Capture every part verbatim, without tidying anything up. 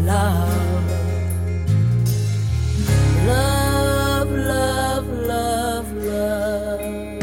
love, love, love, love, love.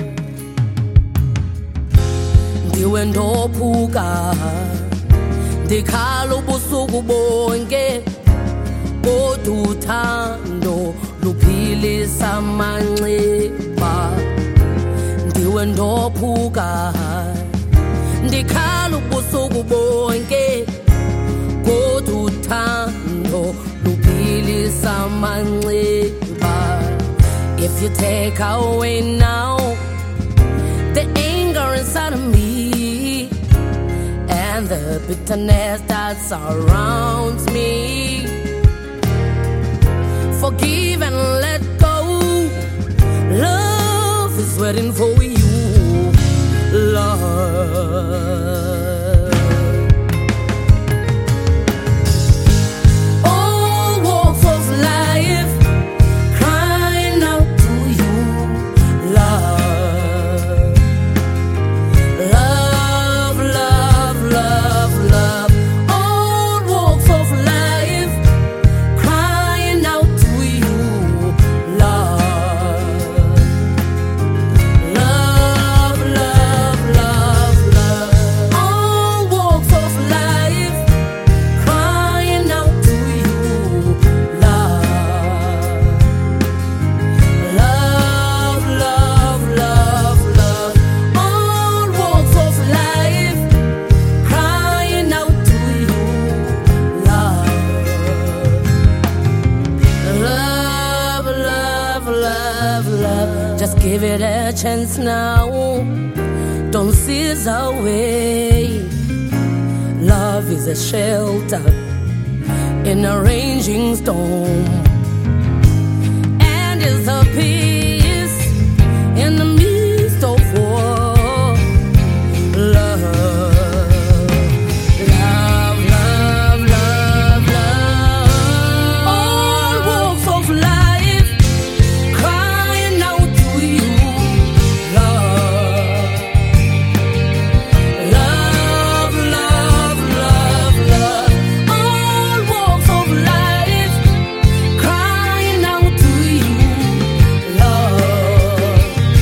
Ndiwe ndophuka ndikhala ubusuku bonke kodwa uthando luphilisa amanxiba. Ndiwe ndophuka ndikhala ubusuku bonke kodwa uthando luphilisa amanxiba. If you take away now the anger inside of me and the bitterness that surrounds me, forgive and let go. Love is waiting for you, love. All walks of life crying out to you, love. Love, love, love, love. All walks of life crying out to you, love. Love, love, love, love. All walks of life crying out to you, love. Love, love, love, love. All walks of life crying out to you, love. Love, love, love, love. Just give it a chance now. Don't cease away. Love is a shelter in a raging storm, and is a peace in the midst of war. Love, love, love, love, love. All walks of life crying out to you, love. Love, love, love, love. All walks of life crying out to you, love.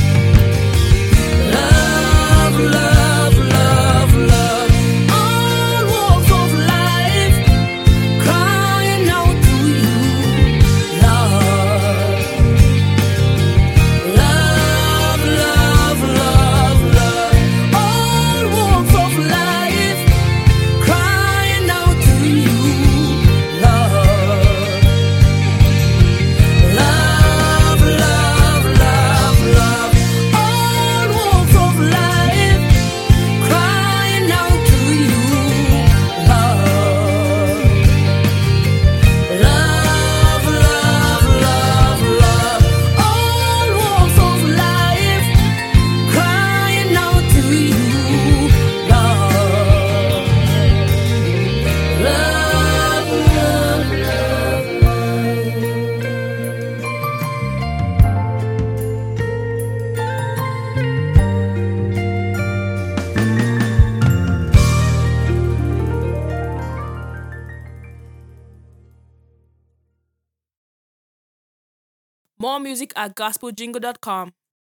Love, love, love, love. All walks of life crying out to you, love. Love, love, love, love. All walks of life crying out to you, love. Love, love, love, love. All walks of life crying out to you, love. Love, love, love, love. All walks of life crying out to you, love. Love, love, More music at gospel jingle dot com.